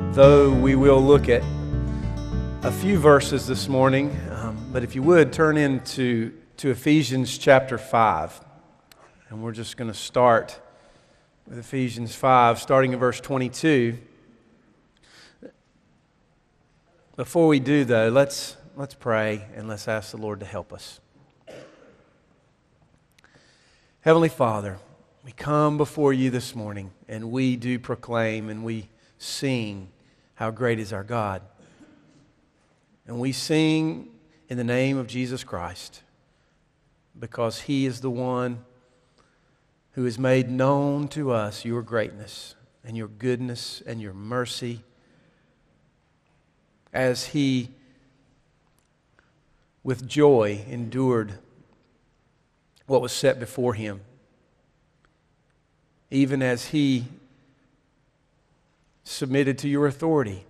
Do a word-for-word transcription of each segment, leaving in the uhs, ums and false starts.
though we will look at a few verses this morning, um, but if you would, turn into to Ephesians chapter five. And we're just going to start with Ephesians five, starting in verse twenty-two. Before we do, though, let's, let's pray and let's ask the Lord to help us. Heavenly Father, we come before you this morning and we do proclaim and we sing how great is our God. And we sing in the name of Jesus Christ because He is the one who has made known to us your greatness and your goodness and your mercy as He with joy endured what was set before Him, even as He submitted to your authority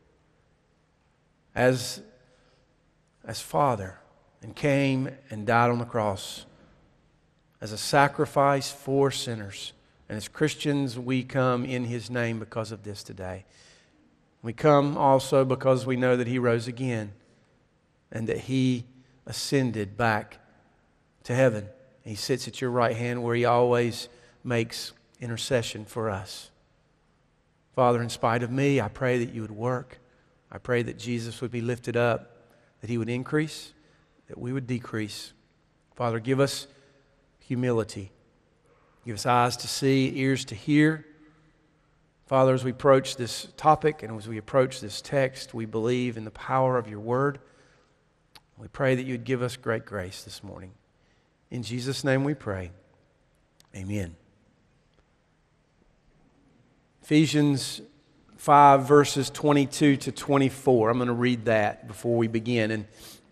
as, as Father and came and died on the cross as a sacrifice for sinners. And as Christians, we come in His name because of this today. We come also because we know that He rose again and that He ascended back to heaven. He sits at your right hand where He always makes intercession for us. Father, in spite of me, I pray that you would work. I pray that Jesus would be lifted up, that He would increase, that we would decrease. Father, give us humility. Give us eyes to see, ears to hear. Father, as we approach this topic and as we approach this text, we believe in the power of your word. We pray that you would give us great grace this morning. In Jesus' name we pray. Amen. Ephesians five, verses twenty-two to twenty-four. I'm going to read that before we begin. And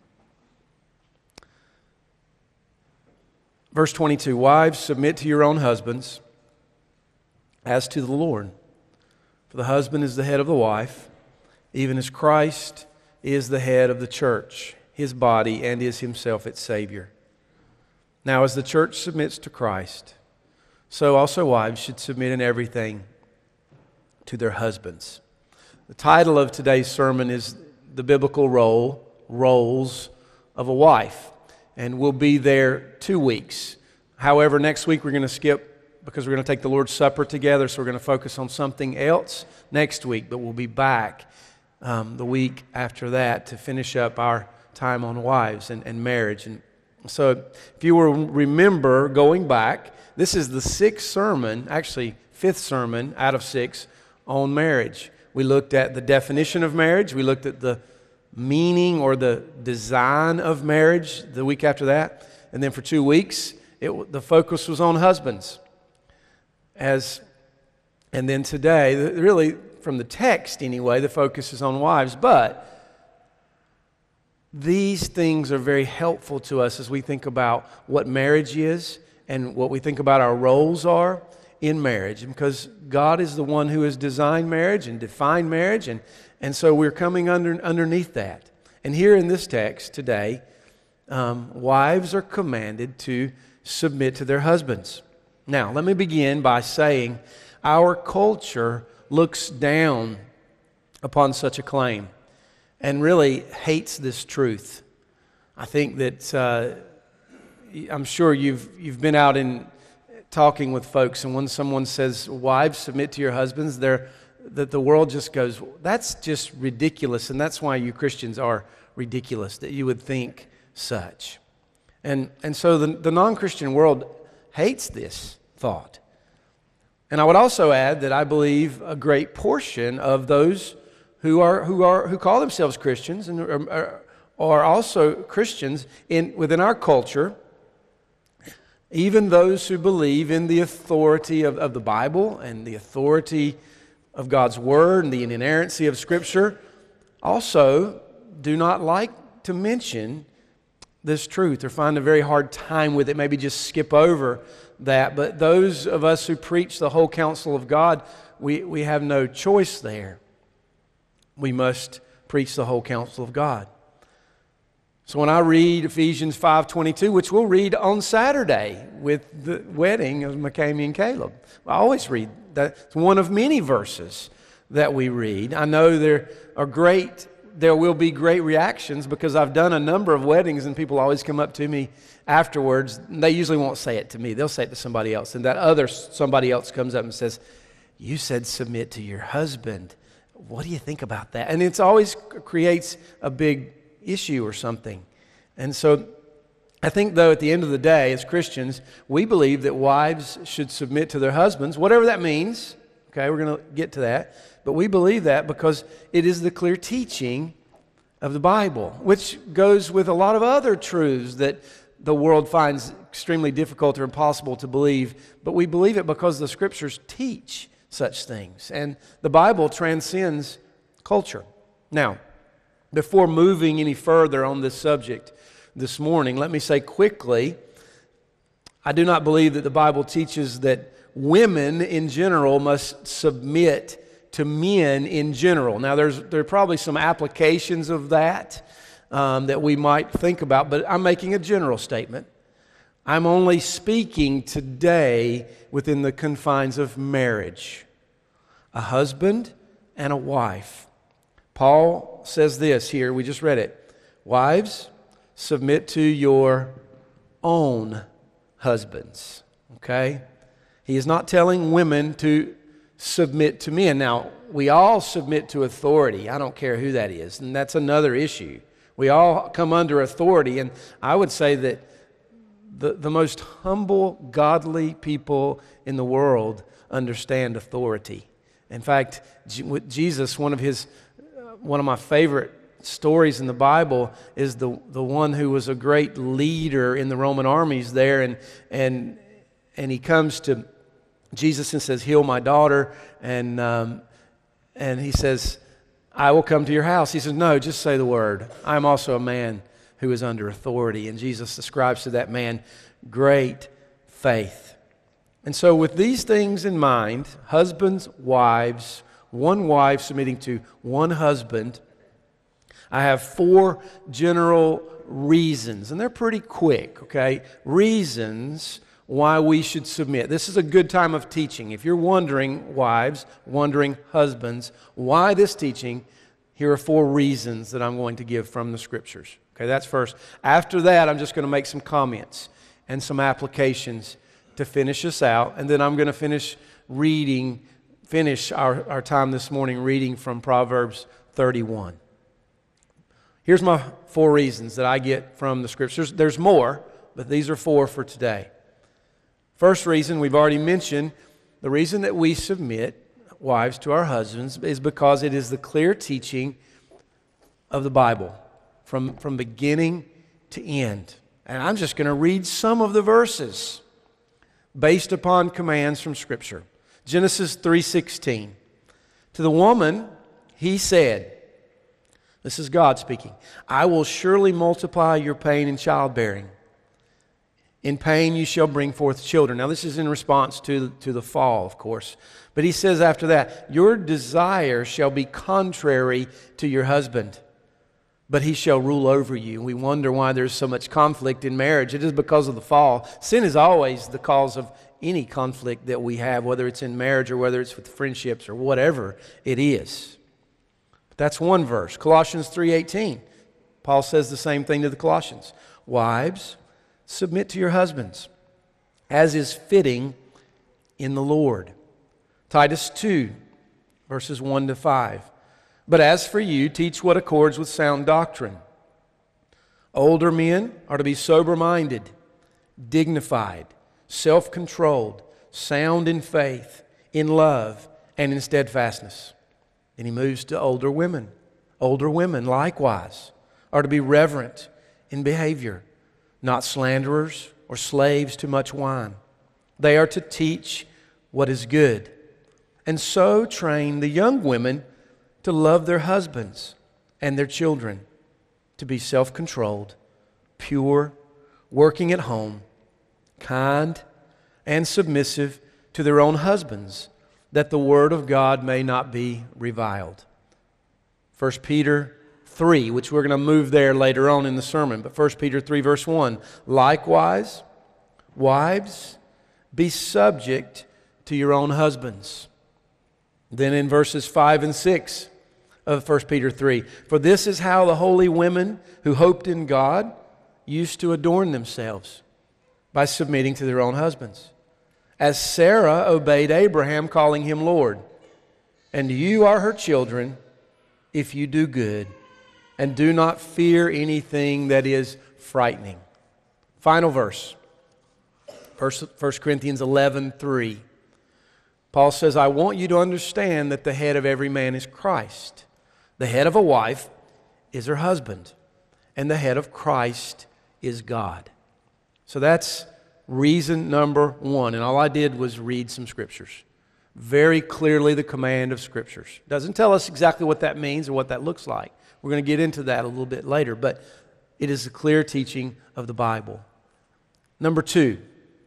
verse twenty-two, wives, submit to your own husbands as to the Lord. For the husband is the head of the wife, even as Christ is the head of the church, His body, and is Himself its Savior. Now, as the church submits to Christ, so also wives should submit in everything to their husbands. The title of today's sermon is The Biblical Role, Roles of a Wife. And we'll be there two weeks. However, next week we're going to skip because we're going to take the Lord's Supper together, so we're going to focus on something else next week. But we'll be back um, the week after that to finish up our time on wives and, and marriage. And so if you will remember going back, this is the sixth sermon, actually fifth sermon out of six on marriage. We looked at the definition of marriage. We looked at the meaning or the design of marriage the week after that. And then for two weeks, it, the focus was on husbands. As, and then today, really from the text anyway, the focus is on wives. But these things are very helpful to us as we think about what marriage is and what we think about our roles are in marriage, because God is the one who has designed marriage and defined marriage, and, and so we're coming under underneath that. And here in this text today, um, wives are commanded to submit to their husbands. Now, let me begin by saying our culture looks down upon such a claim and really hates this truth. I think that uh, I'm sure you've you've been out in talking with folks, and when someone says, wives, submit to your husbands, they're, that the world just goes, that's just ridiculous, and that's why you Christians are ridiculous, that you would think such. And and so the, the non-Christian world hates this thought. And I would also add that I believe a great portion of those who are who are who call themselves Christians and are, are also Christians in within our culture, even those who believe in the authority of, of the Bible and the authority of God's Word and the inerrancy of Scripture, also do not like to mention this truth or find a very hard time with it, maybe just skip over that. But those of us who preach the whole counsel of God, we, we have no choice there. We must preach the whole counsel of God. So when I read Ephesians five twenty-two, which we'll read on Saturday with the wedding of McCamey and Caleb, I always read that. It's one of many verses that we read. I know there are great, there will be great reactions because I've done a number of weddings and people always come up to me afterwards. They usually won't say it to me. They'll say it to somebody else. And that other somebody else comes up and says, "You said submit to your husband. What do you think about that?" And it's always creates a big issue or something. And so I think, though, at the end of the day, as Christians, we believe that wives should submit to their husbands, whatever that means. Okay, we're going to get to that. But we believe that because it is the clear teaching of the Bible, which goes with a lot of other truths that the world finds extremely difficult or impossible to believe. But we believe it because the Scriptures teach such things. And the Bible transcends culture. Now, before moving any further on this subject this morning, let me say quickly, I do not believe that the Bible teaches that women in general must submit to men in general. Now, there's there are probably some applications of that um, that we might think about, but I'm making a general statement. I'm only speaking today within the confines of marriage, a husband and a wife. Paul says this here, we just read it. Wives, submit to your own husbands. Okay? He is not telling women to submit to men. Now, we all submit to authority. I don't care who that is. And that's another issue. We all come under authority. And I would say that the, the most humble, godly people in the world understand authority. In fact, with Jesus, one of his, one of my favorite stories in the Bible is the, the one who was a great leader in the Roman armies there. And, and, and he comes to Jesus and says, "Heal my daughter." And, um, and he says, "I will come to your house." He says, "No, just say the word. I am also a man who is under authority." And Jesus describes to that man great faith. And so with these things in mind, husbands, wives, one wife submitting to one husband, I have four general reasons, and they're pretty quick, okay? Reasons why we should submit. This is a good time of teaching. If you're wondering, wives, wondering, husbands, why this teaching, here are four reasons that I'm going to give from the Scriptures. Okay, that's first. After that, I'm just going to make some comments and some applications to finish us out, and then I'm going to finish reading, finish our, our time this morning reading from Proverbs thirty-one. Here's my four reasons that I get from the Scriptures. There's more, but these are four for today. First reason, we've already mentioned, the reason that we submit, wives, to our husbands is because it is the clear teaching of the Bible from, from beginning to end. And I'm just going to read some of the verses based upon commands from Scripture. Genesis three sixteen. To the woman, he said, this is God speaking, "I will surely multiply your pain in childbearing. In pain you shall bring forth children." Now this is in response to, to the fall, of course. But he says after that, "Your desire shall be contrary to your husband, but he shall rule over you." We wonder why there's so much conflict in marriage. It is because of the fall. Sin is always the cause of any conflict that we have, whether it's in marriage or whether it's with friendships or whatever it is. But that's one verse. Colossians three eighteen. Paul says the same thing to the Colossians. "Wives, submit to your husbands, as is fitting in the Lord." Titus two, verses one to five. "But as for you, teach what accords with sound doctrine. Older men are to be sober-minded, dignified, self-controlled, sound in faith, in love, and in steadfastness." Then he moves to older women. Older women, likewise, are to be reverent in behavior, not slanderers or slaves to much wine. They are to teach what is good, and so train the young women to love their husbands and their children, to be self-controlled, pure, working at home, kind, and submissive to their own husbands, that the word of God may not be reviled. First Peter three, which we're going to move there later on in the sermon, but First Peter three verse one, "Likewise, wives, be subject to your own husbands, Then in verses five and six of First Peter three, for this is how the holy women who hoped in God used to adorn themselves, by submitting to their own husbands, as Sarah obeyed Abraham, calling him Lord. And you are her children if you do good, and do not fear anything that is frightening. Final verse, First Corinthians eleven three. Paul says, I want you to understand that the head of every man is Christ. The head of a wife is her husband, and the head of Christ is God. So that's reason number one. And all I did was read some scriptures. Very clearly the command of scriptures. Doesn't tell us exactly what that means or what that looks like. We're going to get into that a little bit later, but it is a clear teaching of the Bible. Number two,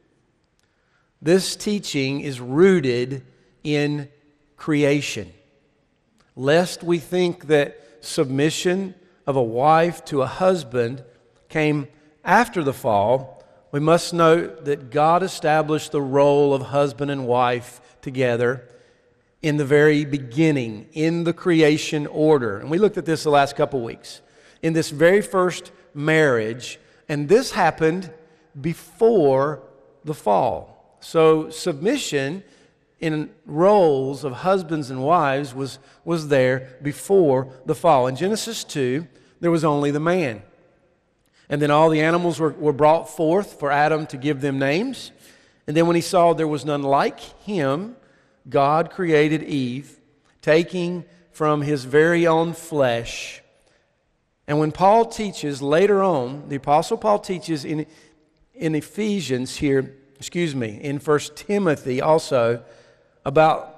this teaching is rooted in creation. Lest we think that submission of a wife to a husband came after the fall, we must note that God established the role of husband and wife together in the very beginning, in the creation order. And we looked at this the last couple weeks. In this very first marriage, and this happened before the fall. So submission in roles of husbands and wives was, was there before the fall. In Genesis two, there was only the man. And then all the animals were, were brought forth for Adam to give them names. And then when he saw there was none like him, God created Eve, taking from his very own flesh. And when Paul teaches later on, the Apostle Paul teaches in, in Ephesians here, excuse me, in First Timothy also, about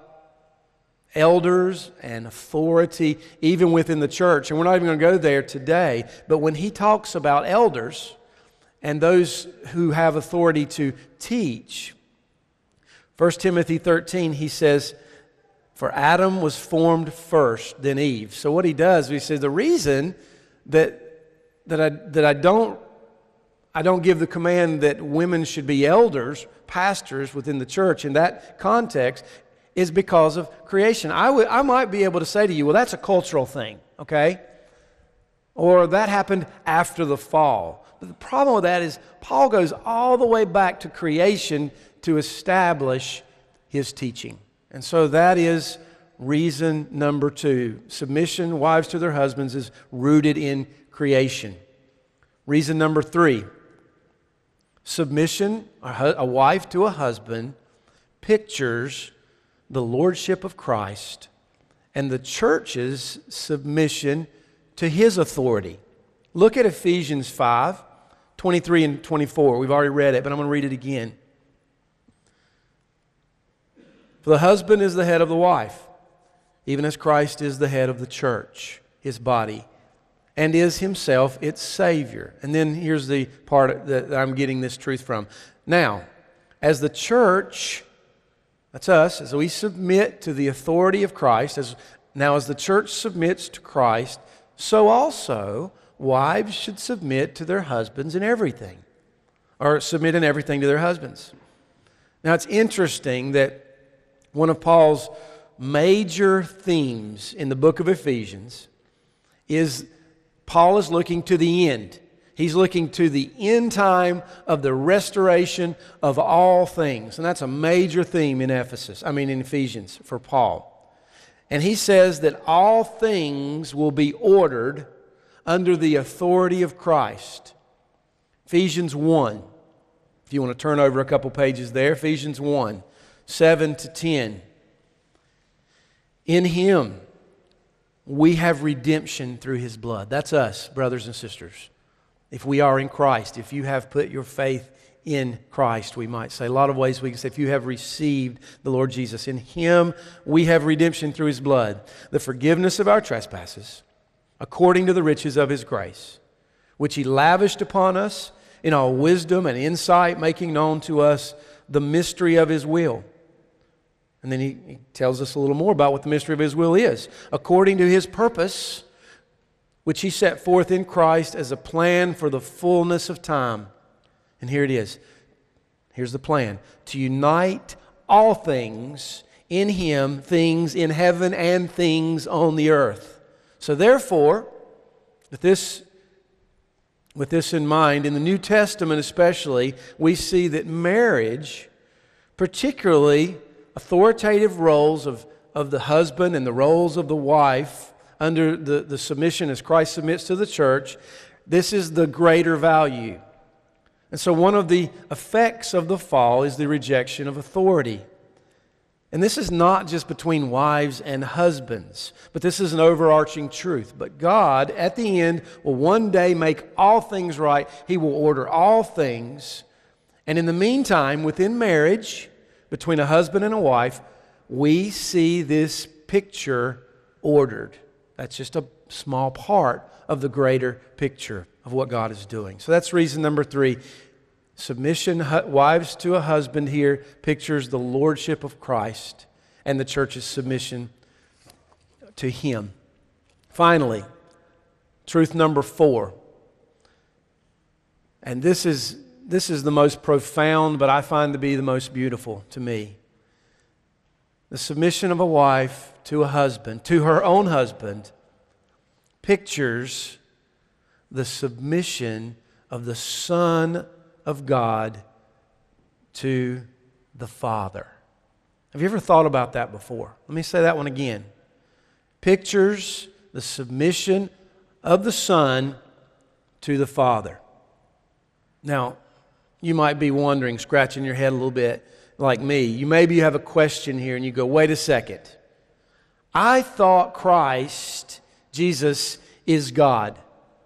elders and authority, even within the church. And we're not even going to go there today. But when he talks about elders and those who have authority to teach, First Timothy thirteen, he says, for Adam was formed first, then Eve. So what he does, he says, the reason that that I that I don't I don't give the command that women should be elders, pastors within the church in that context is because of creation. I would I might be able to say to you, well, that's a cultural thing, okay? Or that happened after the fall. But the problem with that is Paul goes all the way back to creation to establish his teaching. And so that is reason number two. Submission, wives to their husbands, is rooted in creation. Reason number three. Submission, a wife to a husband, pictures the lordship of Christ and the church's submission to his authority. Look at Ephesians five, twenty-three and twenty-four. We've already read it, but I'm going to read it again. For the husband is the head of the wife, even as Christ is the head of the church, his body, and is himself its Savior. And then here's the part that I'm getting this truth from. Now, as the church, that's us, as we submit to the authority of Christ, as now as the church submits to Christ, so also wives should submit to their husbands in everything, or submit in everything to their husbands. Now, it's interesting that one of Paul's major themes in the book of Ephesians is Paul is looking to the end. He's looking to the end time of the restoration of all things. And that's a major theme in Ephesus, I mean in Ephesians for Paul. And he says that all things will be ordered under the authority of Christ. Ephesians one. If you want to turn over a couple pages there, Ephesians one. seven to ten. In Him we have redemption through His blood. That's us, brothers and sisters. If we are in Christ, if you have put your faith in Christ, we might say. A lot of ways we can say, if you have received the Lord Jesus. In Him we have redemption through His blood, the forgiveness of our trespasses, according to the riches of His grace, which He lavished upon us in all wisdom and insight, making known to us the mystery of His will. And then he, he tells us a little more about what the mystery of His will is. According to His purpose, which He set forth in Christ as a plan for the fullness of time. And here it is. Here's the plan. To unite all things in Him things in heaven and things on the earth. So therefore, with this, with this in mind, in the New Testament especially, we see that marriage, particularly authoritative roles of, of the husband and the roles of the wife under the, the submission as Christ submits to the church, this is the greater value. And so one of the effects of the fall is the rejection of authority. And this is not just between wives and husbands, but this is an overarching truth. But God, at the end, will one day make all things right. He will order all things. And in the meantime, within marriage, between a husband and a wife, we see this picture ordered. That's just a small part of the greater picture of what God is doing. So that's reason number three. Submission, wives to a husband here, pictures the lordship of Christ and the church's submission to Him. Finally, truth number four. And this is, this is the most profound, but I find to be the most beautiful to me. The submission of a wife to a husband, to her own husband, pictures the submission of the Son of God to the Father. Have you ever thought about that before? Let me say that one again. Pictures the submission of the Son to the Father. Now, you might be wondering, scratching your head a little bit like me. You maybe you have a question here and you go, wait a second. I thought Christ, Jesus, is God.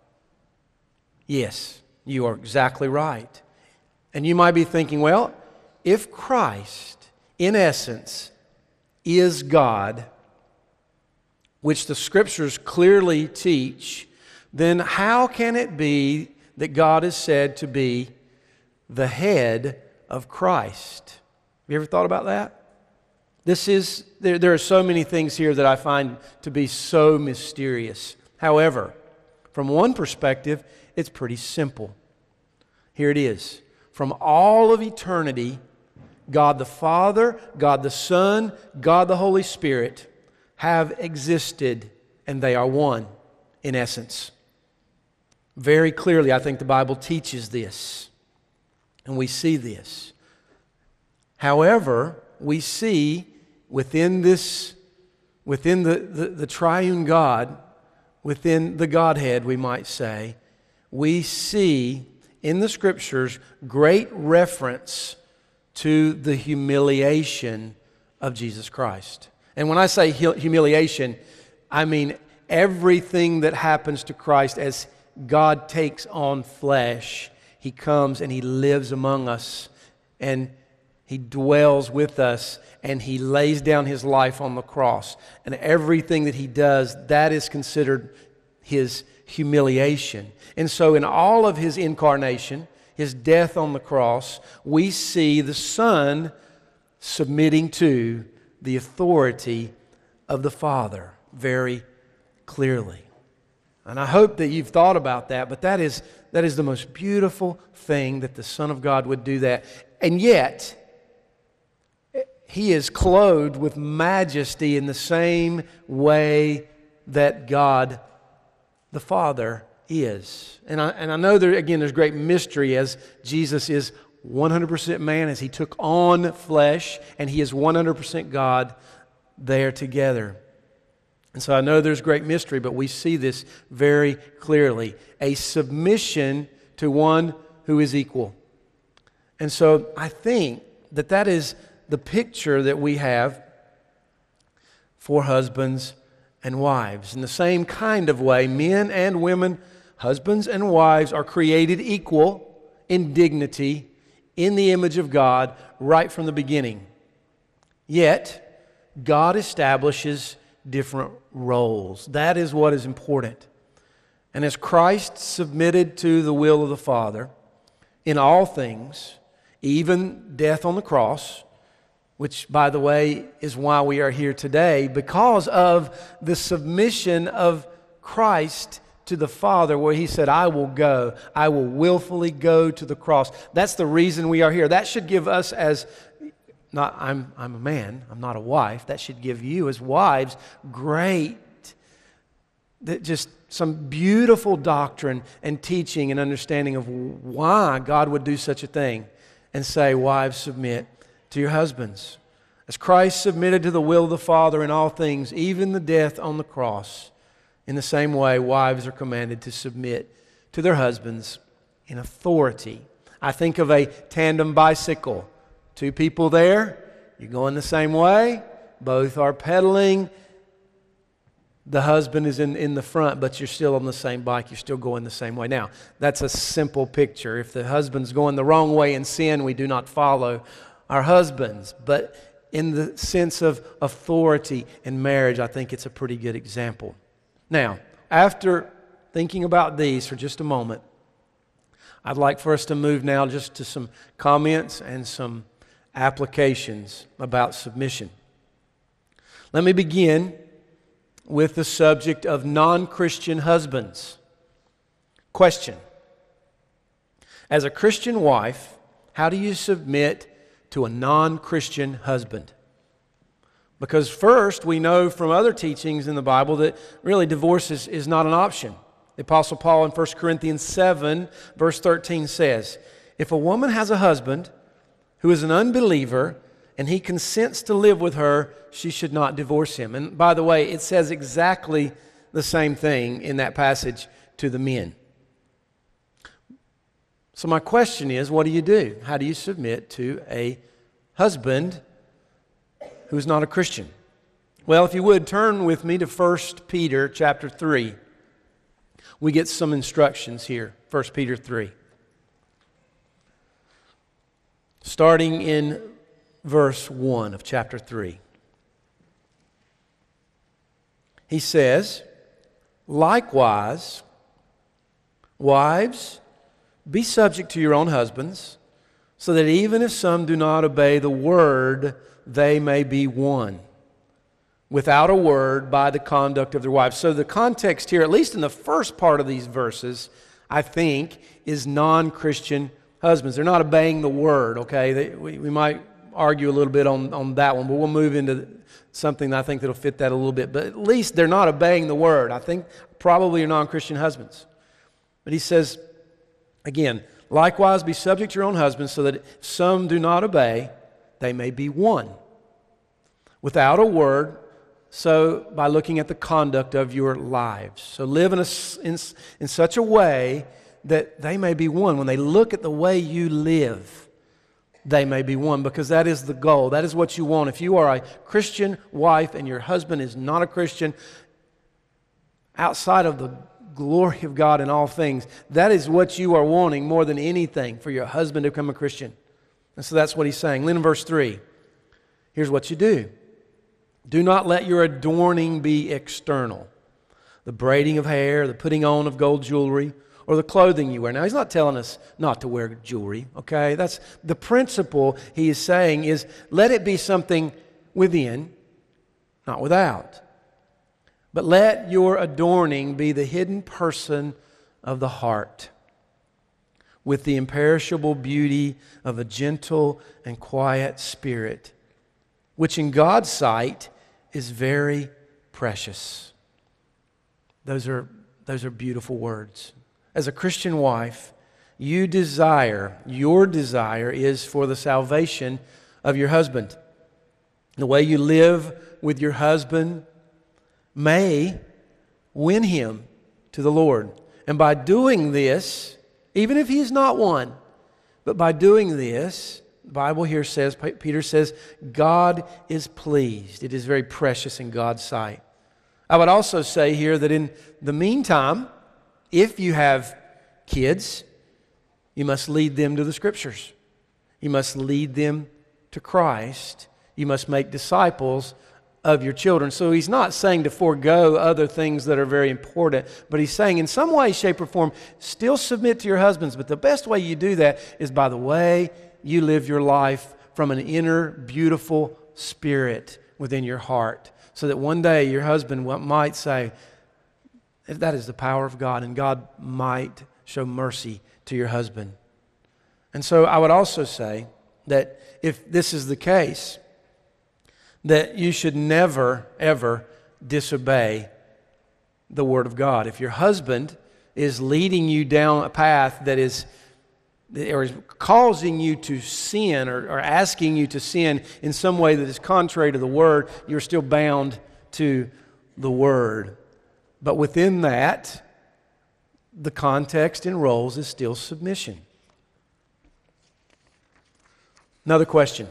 Yes, you are exactly right. And you might be thinking, well, if Christ, in essence, is God, which the Scriptures clearly teach, then how can it be that God is said to be the head of Christ? Have you ever thought about that? This is, there, there are so many things here that I find to be so mysterious. However, from one perspective, it's pretty simple. Here it is. From all of eternity, God the Father, God the Son, God the Holy Spirit have existed, and they are one in essence. Very clearly, I think the Bible teaches this, and we see this. However, we see within this, within the, the, the triune God, within the Godhead, we might say, we see in the Scriptures great reference to the humiliation of Jesus Christ. And when I say humiliation, I mean everything that happens to Christ as God takes on flesh. He comes and He lives among us, and He dwells with us, and He lays down His life on the cross. And everything that He does, that is considered His humiliation. And so in all of His incarnation, His death on the cross, we see the Son submitting to the authority of the Father very clearly. And I hope that you've thought about that, but that is, that is the most beautiful thing, that the Son of God would do that. And yet, He is clothed with majesty in the same way that God the Father is. And I, and I know there, again, there's great mystery as Jesus is one hundred percent man, as He took on flesh, and He is one hundred percent God there together. And so I know there's great mystery, but we see this very clearly. A submission to one who is equal. And so I think that that is the picture that we have for husbands and wives. In the same kind of way, men and women, husbands and wives, are created equal in dignity in the image of God right from the beginning. Yet, God establishes different roles. That is what is important. And as Christ submitted to the will of the Father in all things, even death on the cross, which, by the way, is why we are here today, because of the submission of Christ to the Father, where He said, I will go. I will willfully go to the cross. That's the reason we are here. That should give us as not I'm, I'm a man, I'm not a wife. That should give you as wives great, that just some beautiful doctrine and teaching and understanding of why God would do such a thing and say, wives, submit to your husbands. As Christ submitted to the will of the Father in all things, even the death on the cross, in the same way, wives are commanded to submit to their husbands in authority. I think of a tandem bicycle. Two people there, you're going the same way, both are pedaling. The husband is in, in the front, but you're still on the same bike. You're still going the same way. Now, that's a simple picture. If the husband's going the wrong way in sin, we do not follow our husbands. But in the sense of authority in marriage, I think it's a pretty good example. Now, after thinking about these for just a moment, I'd like for us to move now just to some comments and some applications about submission. Let me begin with the subject of non-Christian husbands. Question: as a Christian wife, how do you submit to a non-Christian husband? Because first, we know from other teachings in the Bible that really divorce is, is not an option. The Apostle Paul in First Corinthians seven, verse thirteen says, if a woman has a husband who is an unbeliever and he consents to live with her, she should not divorce him. And by the way, it says exactly the same thing in that passage to the men. So my question is, what do you do? How do you submit to a husband who's not a Christian? Well, if you would, turn with me to First Peter chapter three. We get some instructions here, First Peter three. Starting in verse one of chapter three. He says, likewise, wives, be subject to your own husbands, so that even if some do not obey the word, they may be won without a word by the conduct of their wives. So the context here, at least in the first part of these verses, I think, is non-Christian husbands. They're not obeying the word, okay? They, we, we might argue a little bit on, on that one, but we'll move into something that I think that'll fit that a little bit. But at least they're not obeying the word. I think probably are non-Christian husbands. But he says, again, likewise be subject to your own husbands, so that if some do not obey, they may be won without a word, so by looking at the conduct of your lives. So live in, a, in, in such a way that they may be won. When they look at the way you live, they may be won, because that is the goal. That is what you want. If you are a Christian wife and your husband is not a Christian, outside of the glory of God in all things, that is what you are wanting more than anything, for your husband to become a Christian. And so that's what he's saying. Then in verse three, here's what you do. Do not let your adorning be external, the braiding of hair, the putting on of gold jewelry, or the clothing you wear. Now, he's not telling us not to wear jewelry, okay? That's the principle he is saying is let it be something within, not without. But let your adorning be the hidden person of the heart, with the imperishable beauty of a gentle and quiet spirit, which in God's sight is very precious. Those are, those are beautiful words. As a Christian wife, you desire, your desire is for the salvation of your husband. The way you live with your husband may win him to the Lord. And by doing this, even if he is not one, but by doing this, the Bible here says, Peter says, God is pleased. It is very precious in God's sight. I would also say here that in the meantime, if you have kids, you must lead them to the Scriptures. You must lead them to Christ. You must make disciples of your children. So he's not saying to forego other things that are very important, but he's saying in some way, shape, or form, still submit to your husbands. But the best way you do that is by the way you live your life from an inner, beautiful spirit within your heart, so that one day your husband might say, that is the power of God, and God might show mercy to your husband. And so I would also say that if this is the case, that you should never, ever disobey the Word of God. If your husband is leading you down a path that is, or is causing you to sin, or, or asking you to sin in some way that is contrary to the Word, you're still bound to the Word. But within that, the context and roles is still submission. Another question.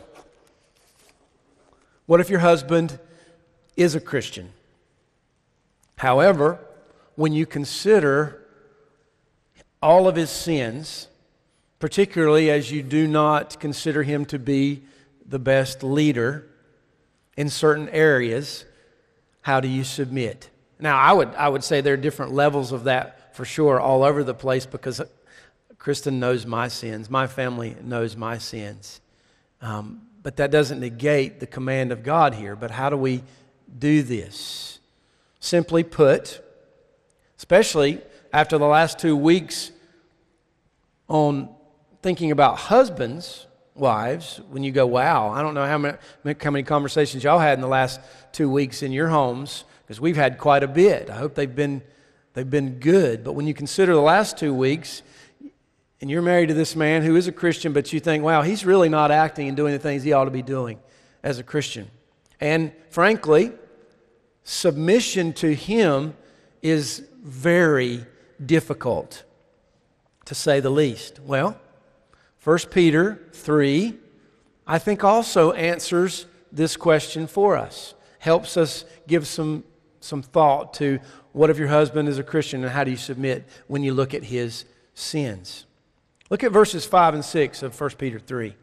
What if your husband is a Christian? However, when you consider all of his sins, particularly as you do not consider him to be the best leader in certain areas, how do you submit? Now, I would I would say there are different levels of that for sure all over the place, because Kristen knows my sins. My family knows my sins. Um, but that doesn't negate the command of God here. But how do we do this? Simply put, especially after the last two weeks on thinking about husbands, wives, when you go, wow, I don't know how many, how many conversations y'all had in the last two weeks in your homes, because we've had quite a bit. I hope they've been they've been good. But when you consider the last two weeks, and you're married to this man who is a Christian, but you think, wow, he's really not acting and doing the things he ought to be doing as a Christian. And frankly, submission to him is very difficult, to say the least. Well, First Peter three, I think also answers this question for us. Helps us give some, some thought to what if your husband is a Christian and how do you submit when you look at his sins. Look at verses five and six of First Peter three.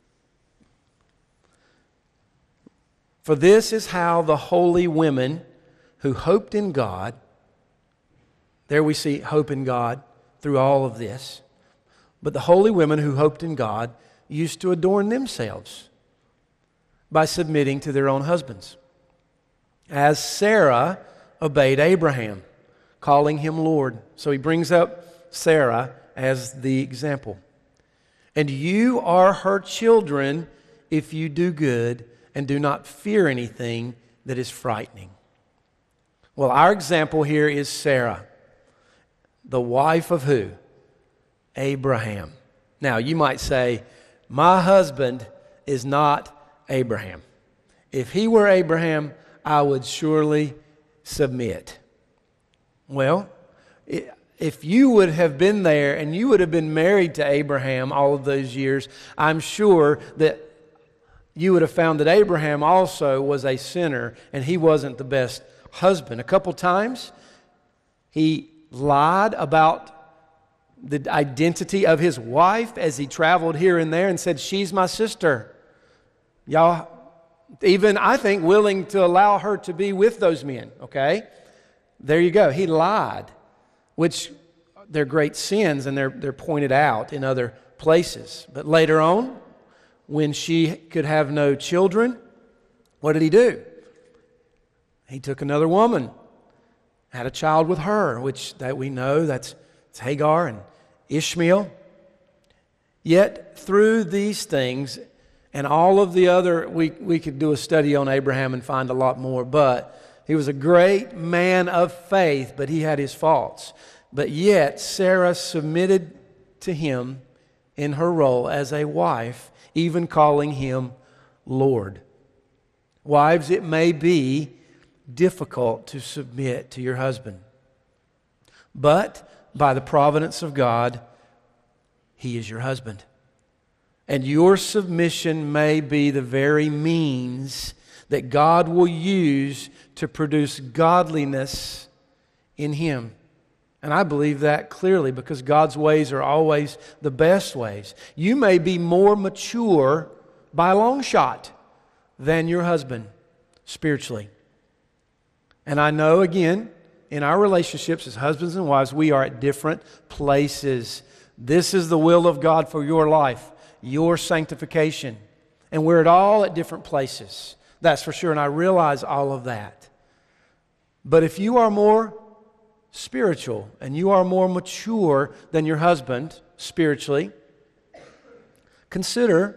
For this is how the holy women who hoped in God, there we see hope in God through all of this, but the holy women who hoped in God used to adorn themselves by submitting to their own husbands, as Sarah obeyed Abraham, calling him Lord. So he brings up Sarah as the example. And you are her children if you do good and do not fear anything that is frightening. Well, our example here is Sarah, the wife of who? Abraham. Now, you might say, my husband is not Abraham. If he were Abraham, I would surely submit. Well, if you would have been there and you would have been married to Abraham all of those years, I'm sure that you would have found that Abraham also was a sinner and he wasn't the best husband. A couple times, he lied about the identity of his wife as he traveled here and there and said, she's my sister. Y'all, even I think willing to allow her to be with those men, okay? There you go. He lied, which they're great sins and they're, they're pointed out in other places. But later on, when she could have no children, what did he do? He took another woman, had a child with her, which that we know that's it's Hagar and Ishmael. Yet through these things and all of the other, we, we could do a study on Abraham and find a lot more, but he was a great man of faith, but he had his faults. But yet Sarah submitted to him in her role as a wife, even calling him Lord. Wives, it may be difficult to submit to your husband, but by the providence of God, he is your husband. And your submission may be the very means that God will use to produce godliness in him. And I believe that clearly because God's ways are always the best ways. You may be more mature by a long shot than your husband spiritually. And I know, again, in our relationships as husbands and wives, we are at different places. This is the will of God for your life, your sanctification. And we're at all at different places. That's for sure, and I realize all of that. But if you are more spiritual and you are more mature than your husband spiritually, consider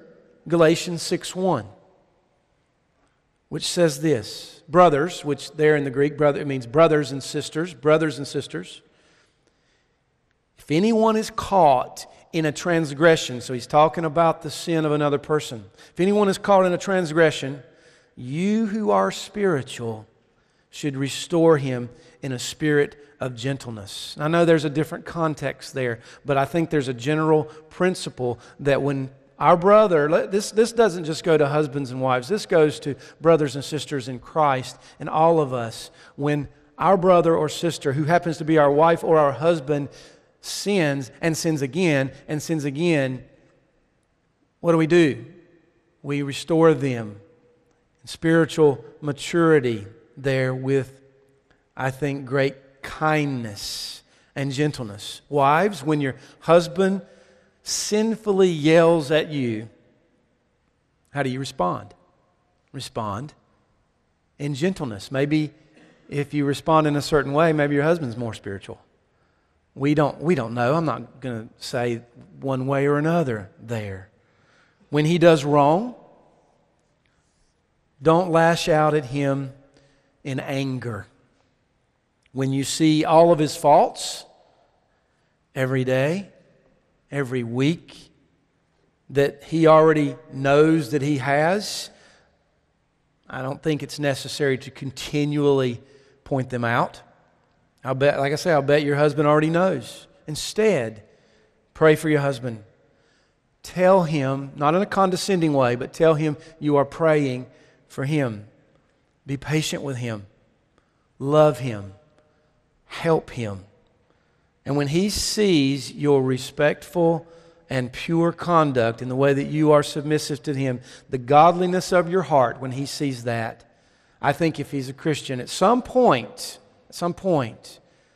Galatians six one, which says this, brothers, which there in the Greek, brother, it means brothers and sisters, brothers and sisters. If anyone is caught in a transgression, so he's talking about the sin of another person. If anyone is caught in a transgression, you who are spiritual should restore him in a spirit of gentleness. I know there's a different context there, but I think there's a general principle that when our brother, this, this doesn't just go to husbands and wives, this goes to brothers and sisters in Christ and all of us. When our brother or sister, who happens to be our wife or our husband, sins and sins again and sins again, what do we do? We restore them in spiritual maturity there with, I think, great kindness and gentleness. Wives, when your husband sinfully yells at you, how do you respond? Respond in gentleness. Maybe if you respond in a certain way, maybe your husband's more spiritual. We don't, we don't know. I'm not going to say one way or another there. When he does wrong, don't lash out at him in anger. When you see all of his faults every day, every week, that he already knows that he has, I don't think it's necessary to continually point them out. I'll bet, like I say, I'll bet your husband already knows. Instead, pray for your husband. Tell him, not in a condescending way, but tell him you are praying for him. Be patient with him. Love him. Help him. And when he sees your respectful and pure conduct in the way that you are submissive to him, the godliness of your heart, when he sees that, I think if he's a Christian, at some point, at some point,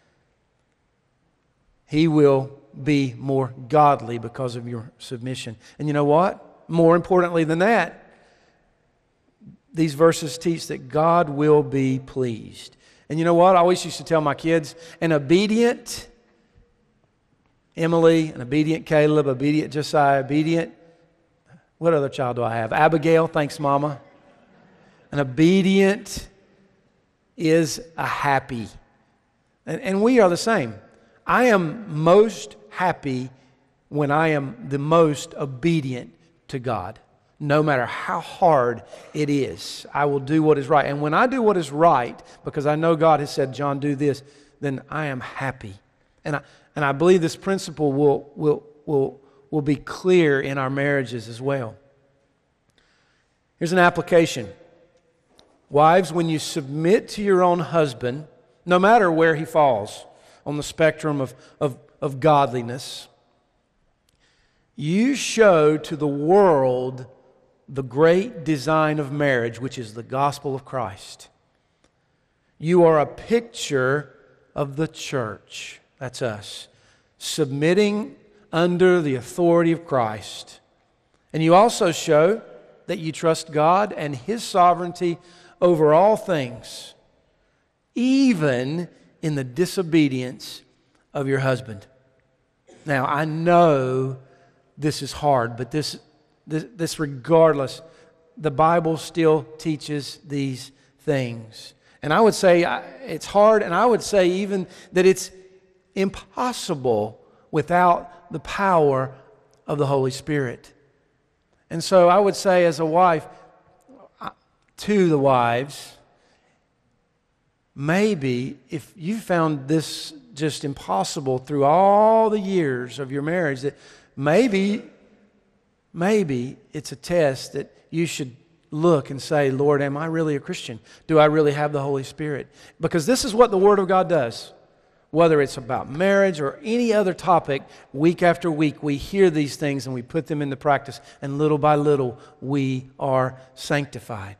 he will be more godly because of your submission. And you know what? More importantly than that, these verses teach that God will be pleased. And you know what? I always used to tell my kids, an obedient Emily, an obedient Caleb, obedient Josiah, obedient, what other child do I have? Abigail, thanks Mama. An obedient is a happy. And, and we are the same. I am most happy when I am the most obedient to God. No matter how hard it is, I will do what is right. And when I do what is right, because I know God has said, John, do this, then I am happy. And I, and I believe this principle will, will, will, will be clear in our marriages as well. Here's an application. Wives, when you submit to your own husband, no matter where he falls on the spectrum of, of, of godliness, you show to the world the great design of marriage, which is the gospel of Christ. You are a picture of the church. That's us. Submitting under the authority of Christ. And you also show that you trust God and His sovereignty over all things, even in the disobedience of your husband. Now, I know this is hard, but this, this, this regardless, the Bible still teaches these things. And I would say it's hard, and I would say even that it's impossible without the power of the Holy Spirit. And so I would say as a wife, to the wives, maybe if you found this just impossible through all the years of your marriage, that maybe, maybe it's a test that you should look and say, Lord, am I really a Christian? Do I really have the Holy Spirit? Because this is what the Word of God does. Whether it's about marriage or any other topic, week after week, we hear these things and we put them into practice, and little by little, we are sanctified.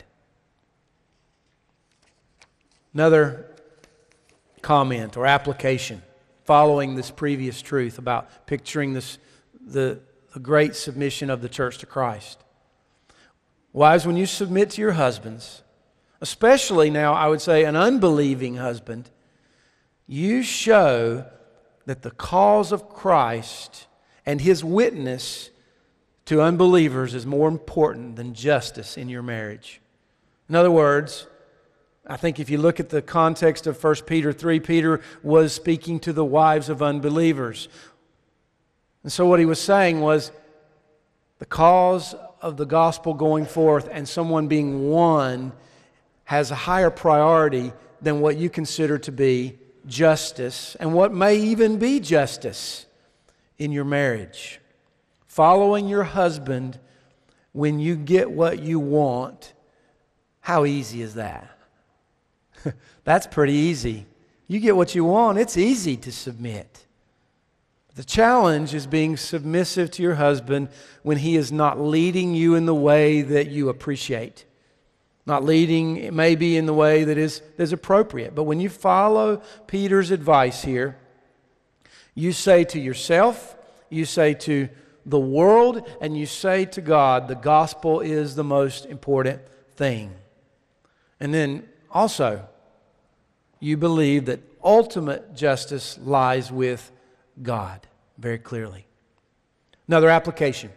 Another comment or application following this previous truth about picturing this, the, the great submission of the church to Christ. Wives, when you submit to your husbands, especially now, I would say an unbelieving husband, you show that the cause of Christ and His witness to unbelievers is more important than justice in your marriage. In other words, I think if you look at the context of First Peter three, Peter was speaking to the wives of unbelievers. And so what he was saying was the cause of the gospel going forth and someone being won has a higher priority than what you consider to be justice and what may even be justice in your marriage. Following your husband when you get what you want, how easy is that? That's pretty easy. You get what you want, it's easy to submit. The challenge is being submissive to your husband when he is not leading you in the way that you appreciate. Not leading maybe in the way that is, that is appropriate. But when you follow Peter's advice here, you say to yourself, you say to the world, and you say to God, the gospel is the most important thing. And then also, you believe that ultimate justice lies with God, very clearly. Another application.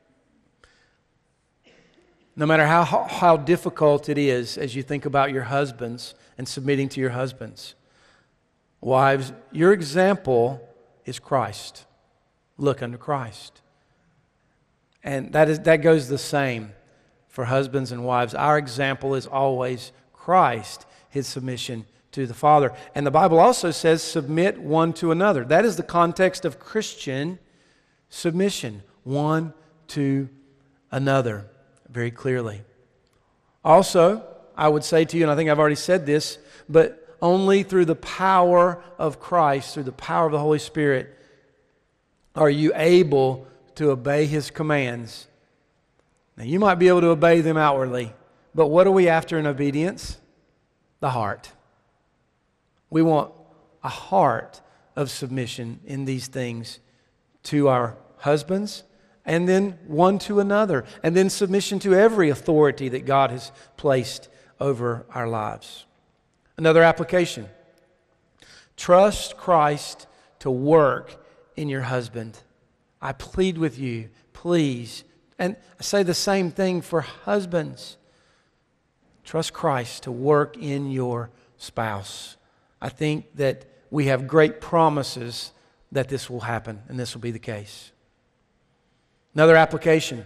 No matter how, how difficult it is as you think about your husbands and submitting to your husbands, wives, your example is Christ. Look unto Christ. And that is that goes the same for husbands and wives. Our example is always Christ, His submission to the Father. And the Bible also says, submit one to another. That is the context of Christian submission, one to another, very clearly. Also, I would say to you, and I think I've already said this, but only through the power of Christ, through the power of the Holy Spirit, are you able to obey His commands. Now, you might be able to obey them outwardly, but what are we after in obedience? The heart. We want a heart of submission in these things to our husbands, and then one to another, and then submission to every authority that God has placed over our lives. Another application. Trust Christ to work in your husband. I plead with you, please. And I say the same thing for husbands. Trust Christ to work in your spouse. I think that we have great promises that this will happen, and this will be the case. Another application.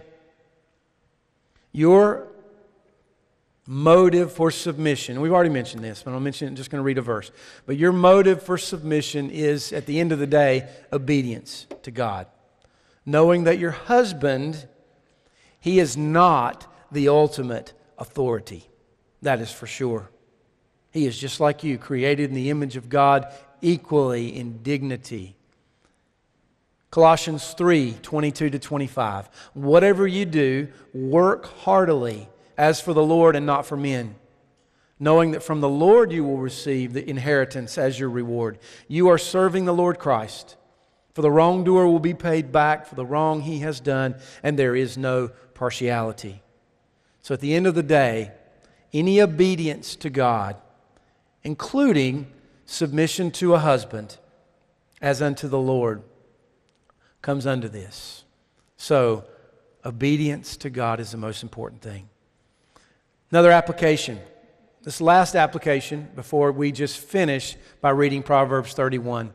Your motive for submission, we've already mentioned this, but I'll mention it, I'm just going to read a verse. But your motive for submission is, at the end of the day, obedience to God. Knowing that your husband, he is not the ultimate authority. That is for sure. He is just like you, created in the image of God, equally in dignity. Colossians three, twenty-two to twenty-five. Whatever you do, work heartily, as for the Lord and not for men, knowing that from the Lord you will receive the inheritance as your reward. You are serving the Lord Christ. For the wrongdoer will be paid back for the wrong he has done, and there is no partiality. So at the end of the day, any obedience to God, including submission to a husband as unto the Lord, comes under this. So obedience to God is the most important thing. Another application. This last application before we just finish by reading Proverbs thirty-one.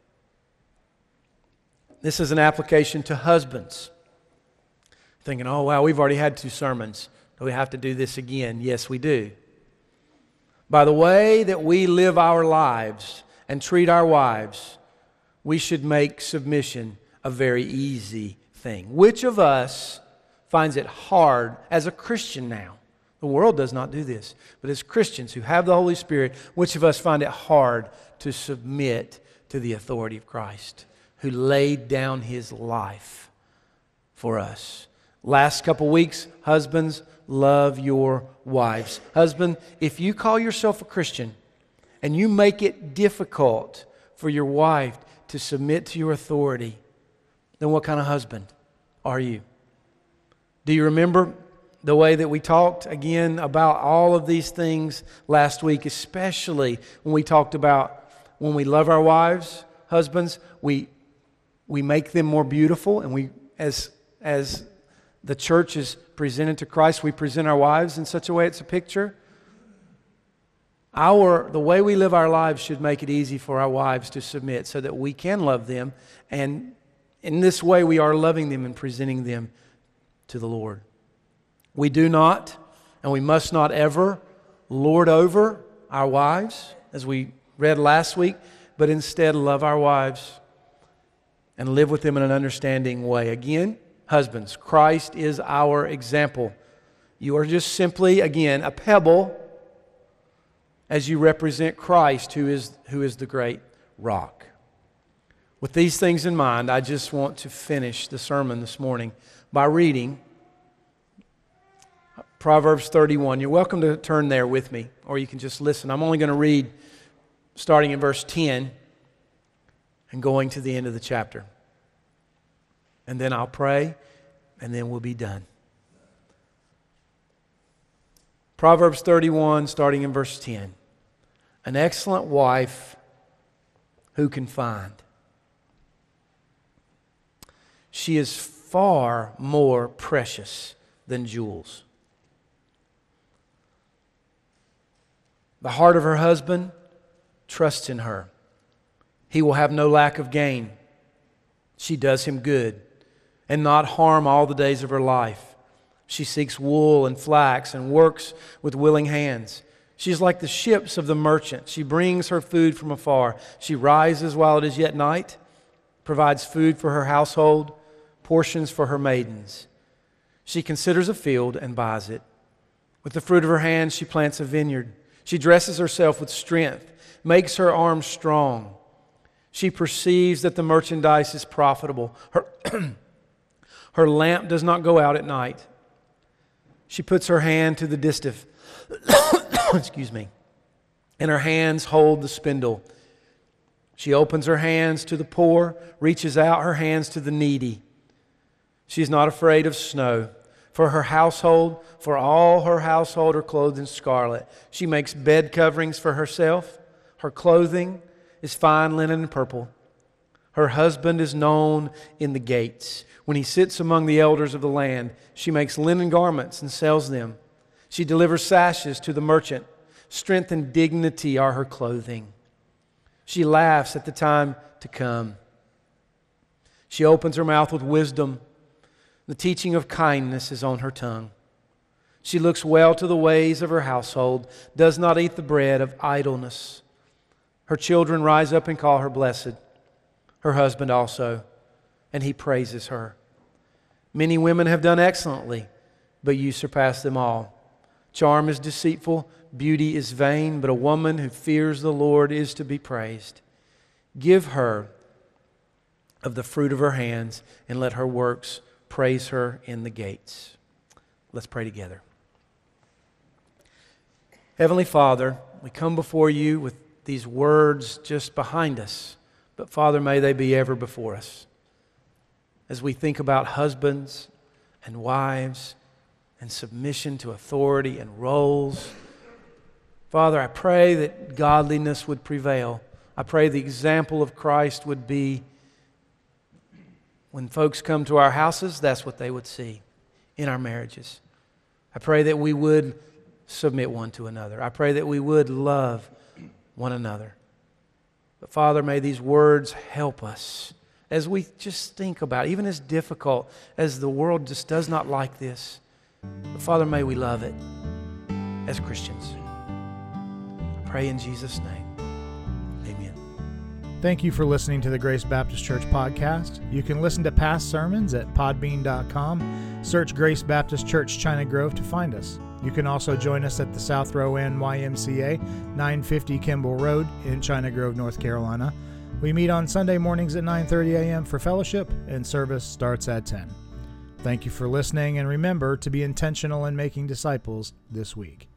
This is an application to husbands. Thinking, oh wow, we've already had two sermons. Do we have to do this again? Yes, we do. By the way that we live our lives and treat our wives, we should make submission a very easy thing. Which of us finds it hard as a Christian now? The world does not do this. But as Christians who have the Holy Spirit, which of us find it hard to submit to the authority of Christ, who laid down His life for us? Last couple weeks, husbands, love your wives. Husband, if you call yourself a Christian and you make it difficult for your wife to submit to your authority, then what kind of husband are you? Do you remember the way that we talked again about all of these things last week, especially when we talked about when we love our wives, husbands, we we make them more beautiful, and we as as the church is presented to Christ. We present our wives in such a way it's a picture. Our, the way we live our lives should make it easy for our wives to submit so that we can love them. And in this way, we are loving them and presenting them to the Lord. We do not, and we must not ever lord over our wives, as we read last week, but instead love our wives and live with them in an understanding way. Again, husbands, Christ is our example. You are just simply, again, a pebble as you represent Christ, who is, who is the great rock. With these things in mind, I just want to finish the sermon this morning by reading Proverbs thirty-one. You're welcome to turn there with me, or you can just listen. I'm only going to read starting in verse ten and going to the end of the chapter. And then I'll pray, and then we'll be done. Proverbs thirty-one, starting in verse ten. An excellent wife who can find? She is far more precious than jewels. The heart of her husband trusts in her. He will have no lack of gain. She does him good and not harm all the days of her life. She seeks wool and flax and works with willing hands. She is like the ships of the merchant. She brings her food from afar. She rises while it is yet night, provides food for her household, portions for her maidens. She considers a field and buys it. With the fruit of her hands she plants a vineyard. She dresses herself with strength, makes her arms strong. She perceives that the merchandise is profitable. Her, her lamp does not go out at night. She puts her hand to the distaff, excuse me, and her hands hold the spindle. She opens her hands to the poor, reaches out her hands to the needy. She is not afraid of snow. For her household, for all her household are clothed in scarlet. She makes bed coverings for herself. Her clothing is fine linen and purple. Her husband is known in the gates. When he sits among the elders of the land, she makes linen garments and sells them. She delivers sashes to the merchant. Strength and dignity are her clothing. She laughs at the time to come. She opens her mouth with wisdom. The teaching of kindness is on her tongue. She looks well to the ways of her household, does not eat the bread of idleness. Her children rise up and call her blessed, her husband also, and he praises her. Many women have done excellently, but you surpass them all. Charm is deceitful, beauty is vain, but a woman who fears the Lord is to be praised. Give her of the fruit of her hands, and let her works praise her in the gates. Let's pray together. Heavenly Father, we come before you with these words just behind us, but Father, may they be ever before us. As we think about husbands and wives and submission to authority and roles, Father, I pray that godliness would prevail. I pray the example of Christ would be, when folks come to our houses, that's what they would see in our marriages. I pray that we would submit one to another. I pray that we would love one another. But Father, may these words help us as we just think about it, even as difficult as the world just does not like this. But Father, may we love it as Christians. I pray in Jesus' name. Amen. Thank you for listening to the Grace Baptist Church podcast. You can listen to past sermons at podbean dot com. Search Grace Baptist Church China Grove to find us. You can also join us at the South Row Inn Y M C A, nine fifty Kimball Road in China Grove, North Carolina. We meet on Sunday mornings at nine thirty a.m. for fellowship, and service starts at ten. Thank you for listening, and remember to be intentional in making disciples this week.